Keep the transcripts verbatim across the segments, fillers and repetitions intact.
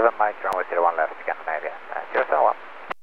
seven, Mike, runway zero one left, Scandinavia, uh, zero seven one.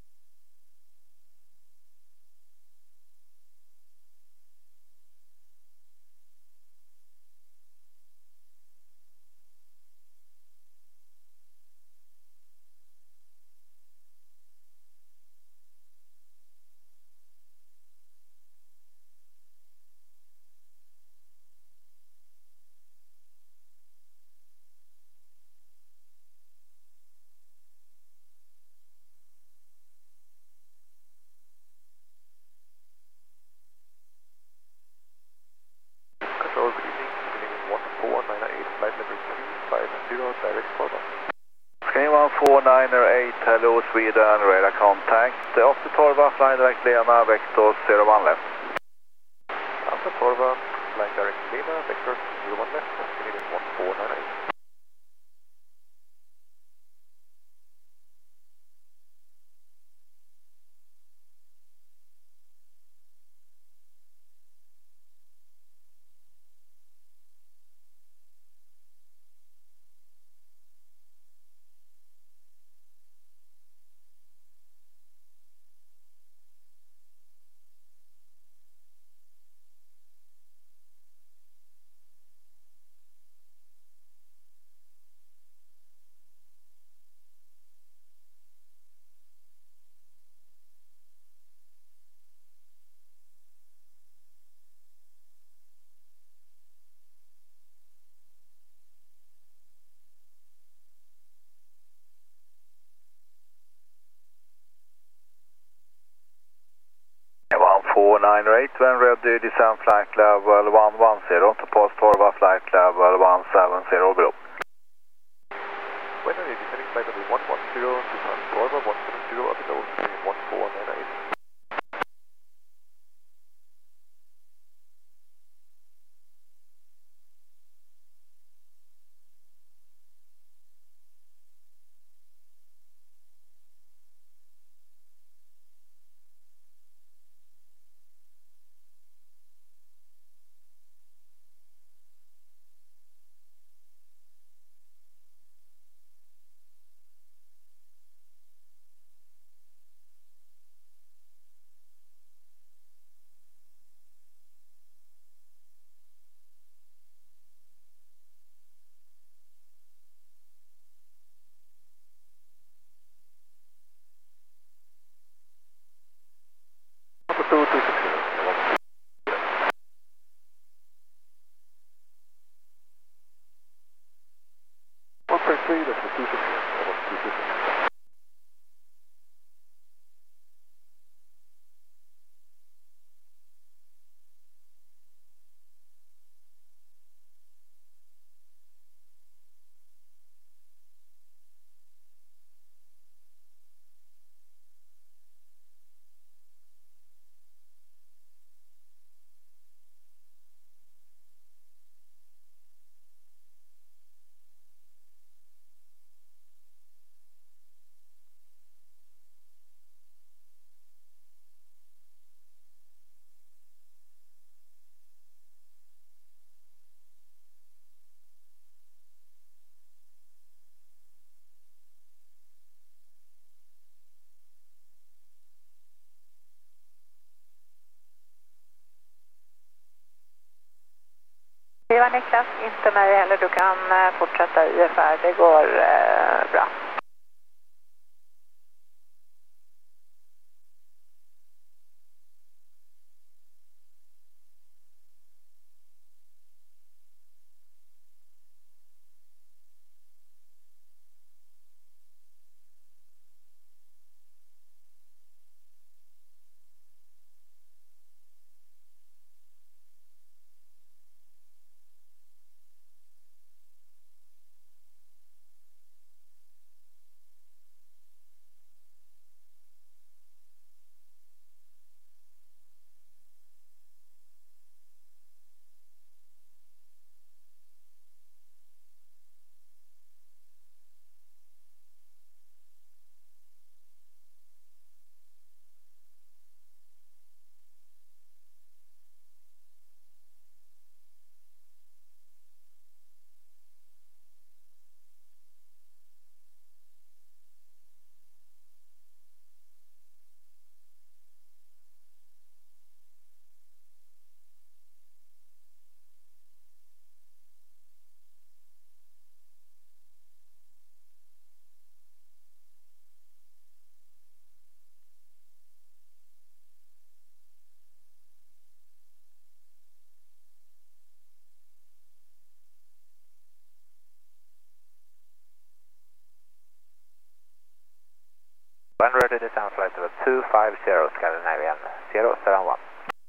Control, good evening. Good evening, one four nine eight, flight level three five zero, direct Torva. Screen one four nine eight, hello Sweden, radar contact. After Torva, flying direct Lena, vector zero one left. Alpha Torva, flying direct Lima, vector zero one left, good evening, one four nine eight. one four nine eight, when ready, descend flight level one one zero to pass Torva, flight level one seven zero below. When ready, descending flight level one one zero, descend Torva, one seven zero, below, good evening, one four nine eight. Alpha two two six zero, one point three, that's the two six zero, almost two two six. Det var Niklas, inte mig heller. Du kan fortsätta I F R, det går eh, bra. ready descent flight level two five zero, Scandinavian zero seven one.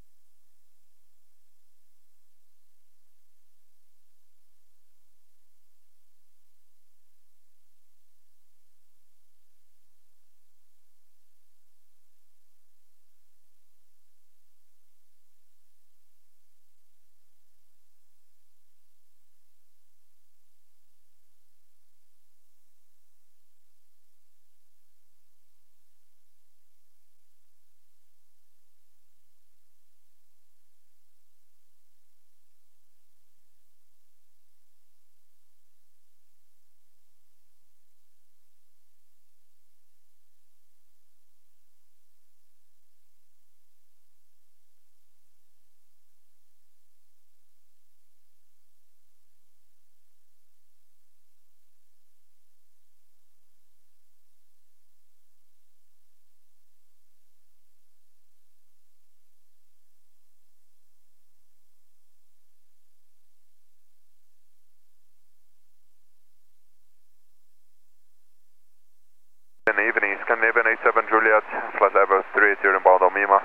Good evening, Scandinavian eight seven Juliet, flight level three eighty inbound on Lima.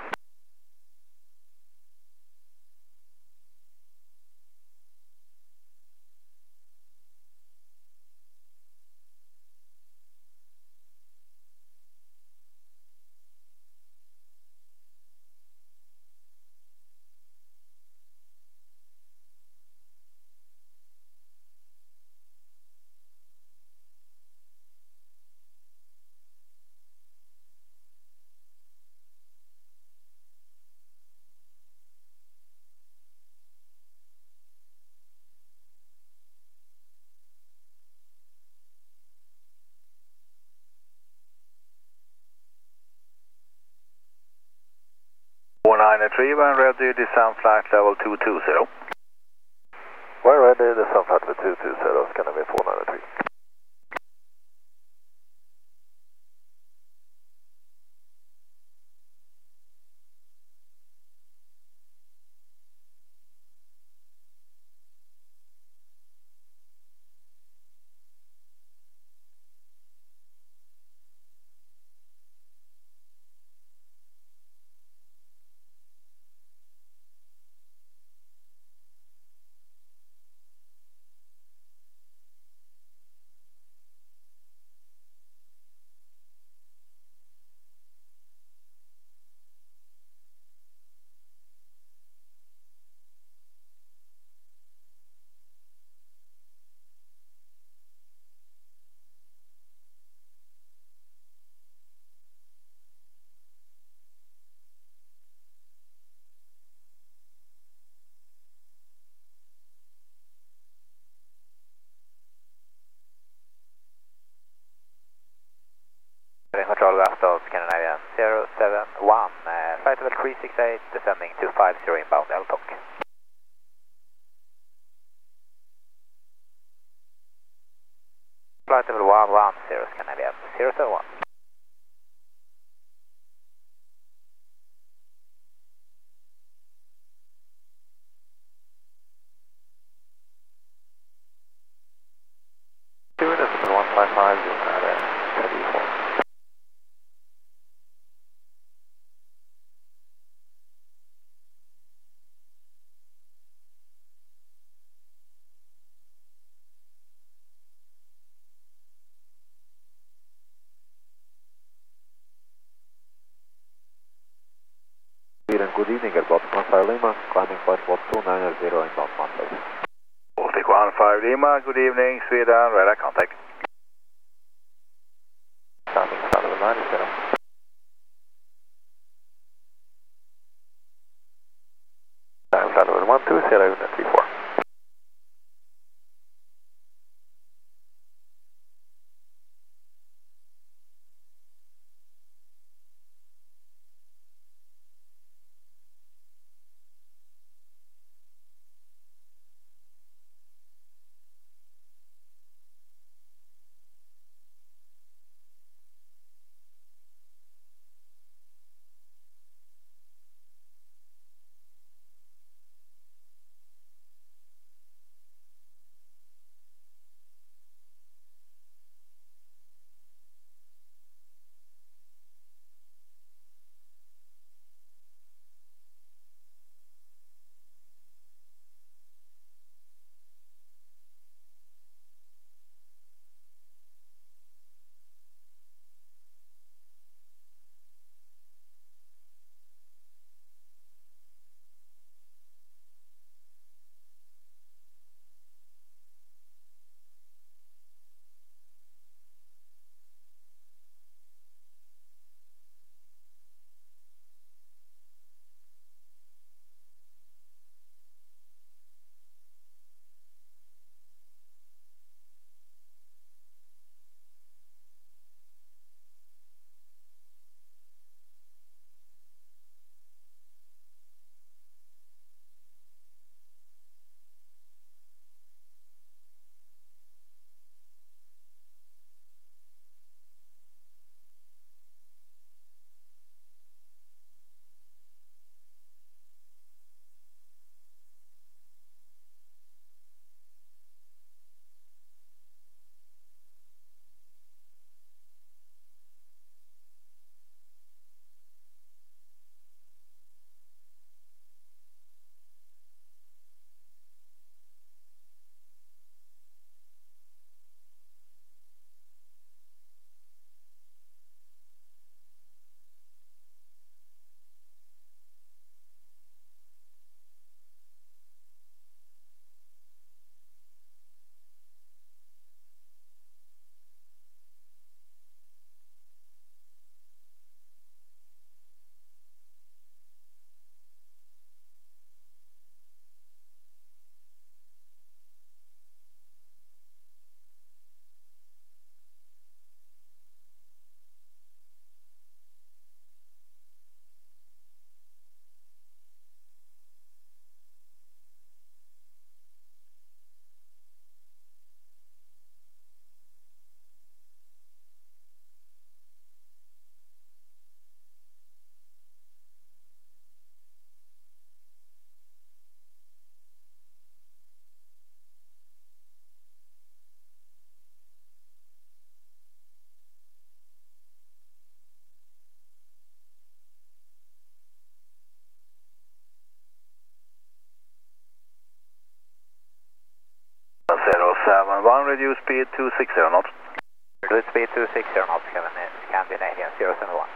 four nine three, when ready, descent flight level two two zero. When ready, descent flight level two two zero, Scandinavian four nine three. Control west of Scandinavian zero seven one, uh, flight level three six eight, descending two five zero inbound L T O C. Flight level one one zero, Scandinavian zero seven one. Two decimal one five five, you'll have a heavy form. Good evening, Airbus one five Lima, climbing flight one two nine zero inbound Monday. Baltic one five Lima, good evening, Sweden, radar contact. Climbing flight level nine zero. Climbing flight level one two zero, unit three four. seven one, reduce speed two sixty knots. Reduce speed two sixty knots, Scandinavian zero seven one.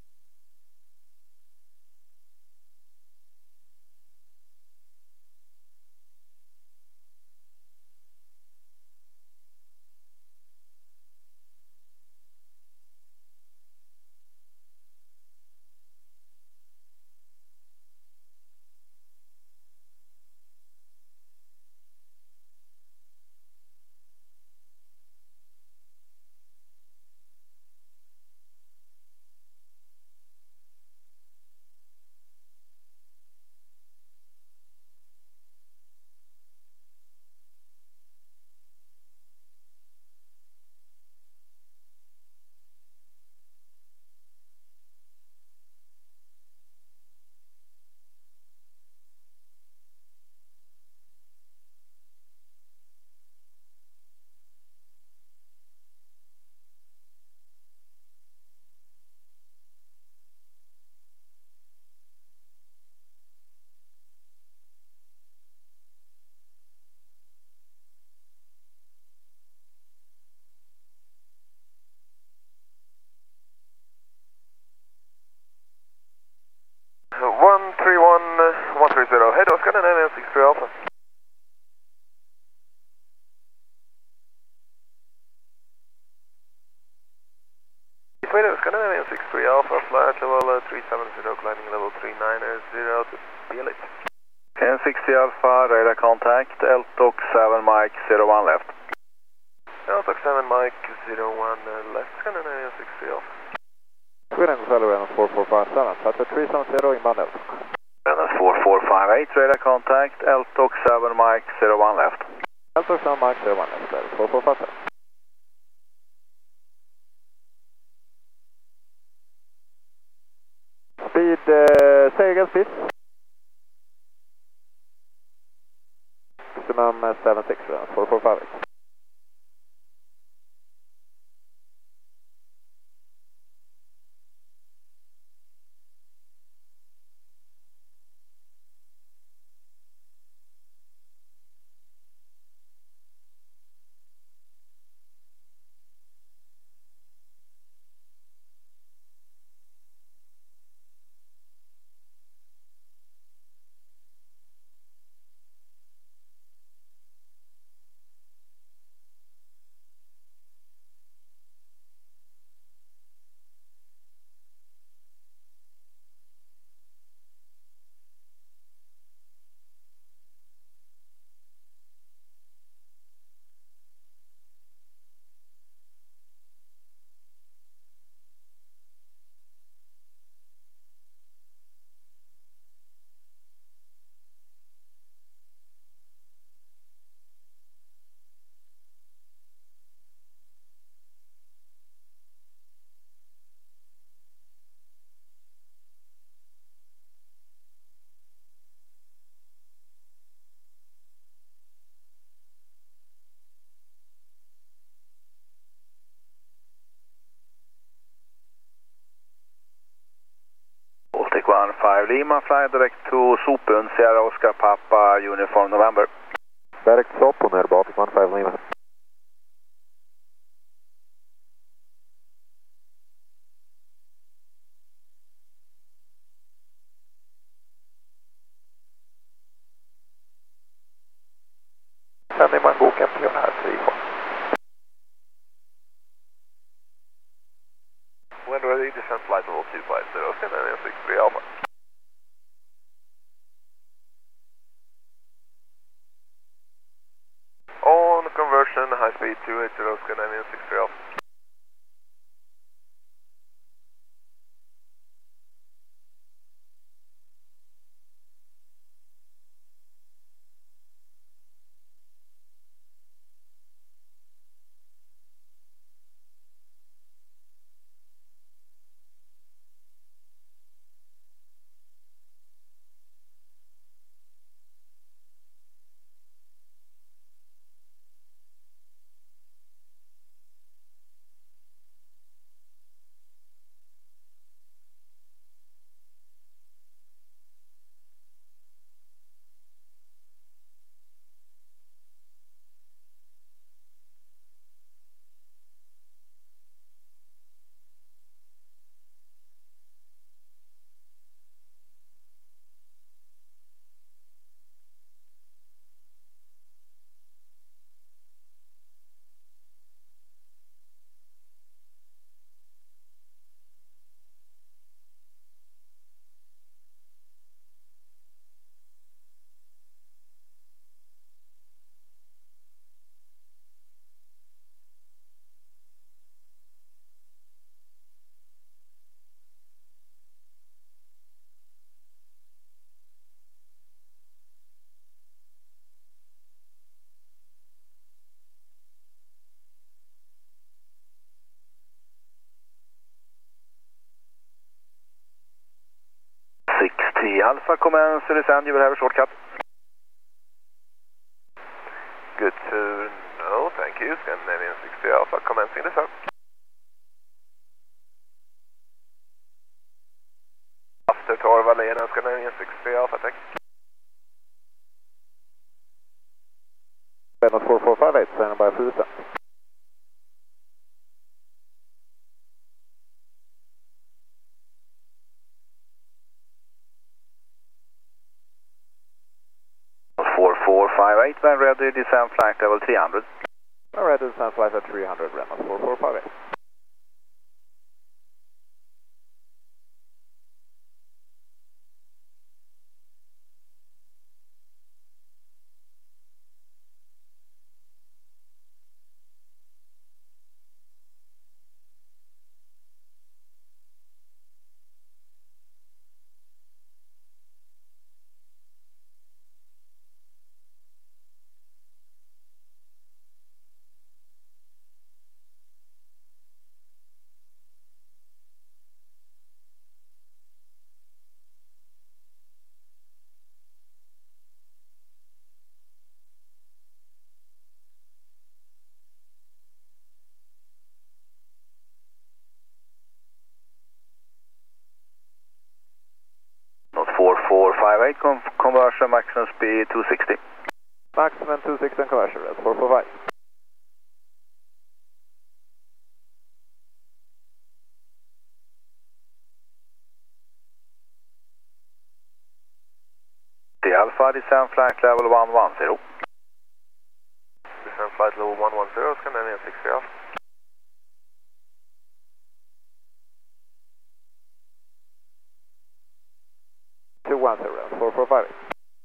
one three one, one three zero, head of Scandinavian six three Alpha. Sweden, Scandinavian six three Alpha, flight level uh, three seven zero, climbing level three nine zero to B L eight. N sixty Alpha, radar contact, L T O C seven Mike zero one left. L T O C seven Mike zero one uh, left, Scandinavian six three Alpha. Sweden, Sullivan four four five seven, Flight three seven zero, inbound L T O C. four four five eight, radar contact, L T O C seven Mike zero one left. L T O C seven Mike zero one left, four four five seven. Speed, uh, say again speed. Maximum uh, seven six, four four five eight. Baltic one five Lima, fly direct to Sopun, Sierra Oscar Papa, Uniform November. Direct Sopun here, Baltic one five Lima. Sändning man god Captain här, three four. When ready, descent flight level two five zero, Scandinavian six three Alpha. On conversion, high speed two eighty, Scandinavian six three Alpha. Alpha, commence to descend, you will have a shortcut. Good to know, thank you. Scandinavian six three Alpha, commencing descent. After Torva, Lena, Scandinavian six three Alpha, thank you. Venus four four five eight, standing by for descent. four four five eight, when ready, descend flight level three hundred. When ready, descend flight at three hundred, Venus four four five eight. four four five eight, con conversion maximum speed two sixty. Maximum two sixty and conversion, Venus four four five. The Alpha, descend flight level one one zero. Descend flight level one one zero, Scandinavian six three Alpha. two one zero, Venus four four five eight.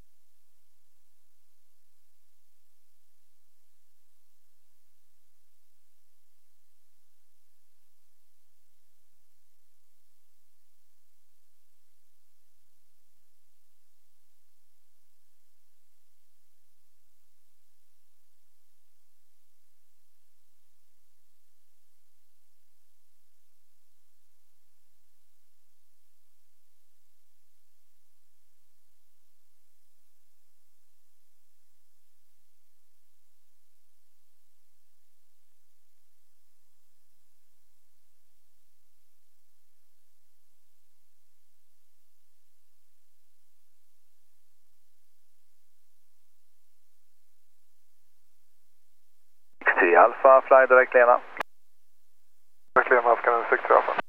six three Alpha, fly direct Lena. Direct Lena, Scandinavian six three Alpha.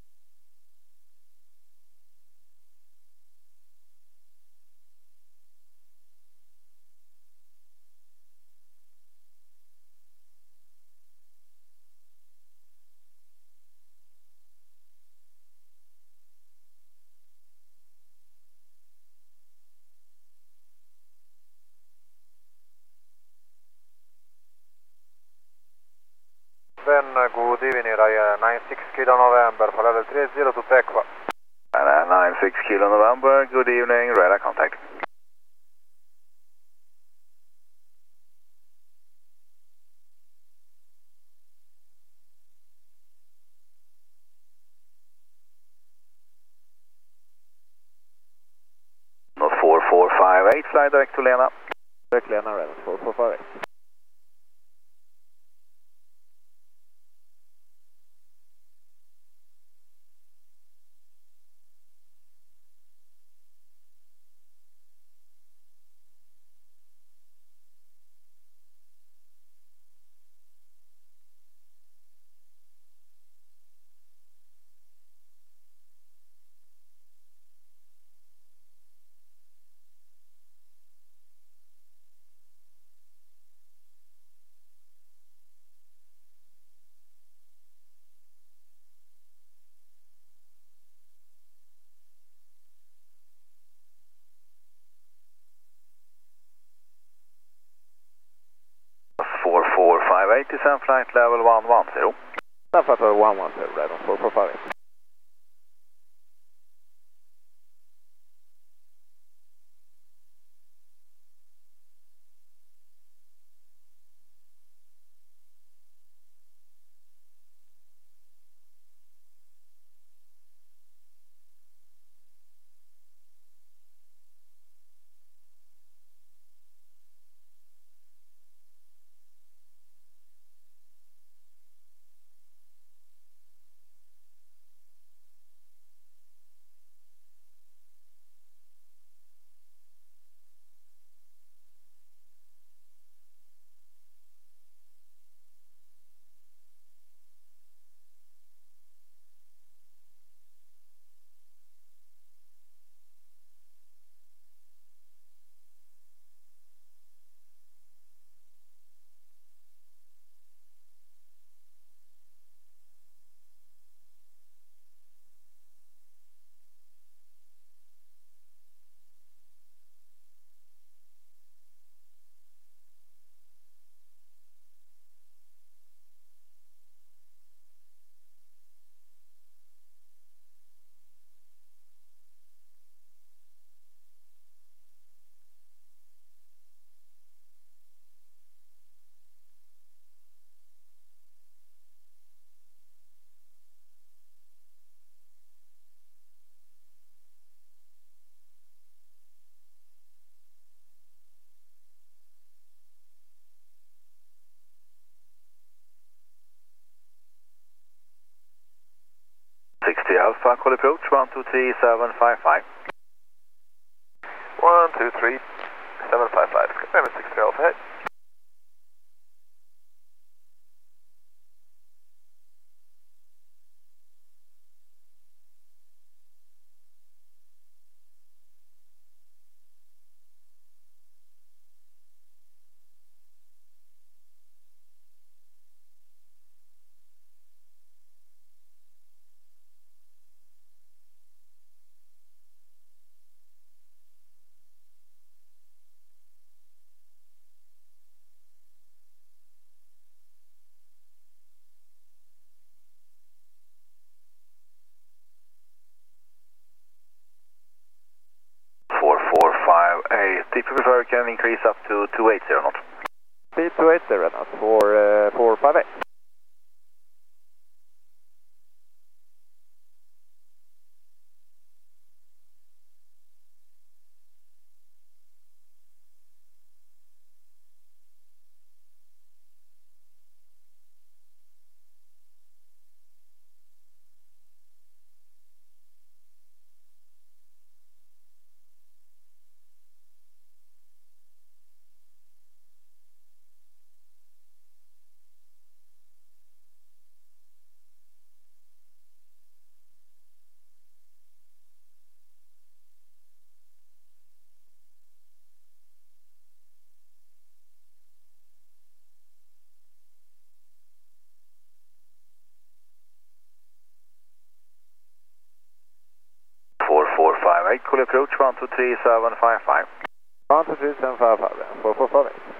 Then uh, good evening, Ryan nine six Kilo November for level three zero to Tekva. And nine six Kilo November, good evening, radar contact. four four five eight, fly direct to Lena. Direct Lena, Venus four four five eight. four four five eight, descend flight level one one zero. Descend flight level one one zero, Venus four four five eight. Alpha, call approach one two three seven five five. one two three seven five five, Skyline six three Alpha, hey. four four five eight, if you prefer can increase up to two eighty knots. Speed two eighty knots for uh, four five eight. four four five eight, call approach one two three seven five five. one two three seven five five, four four five eight.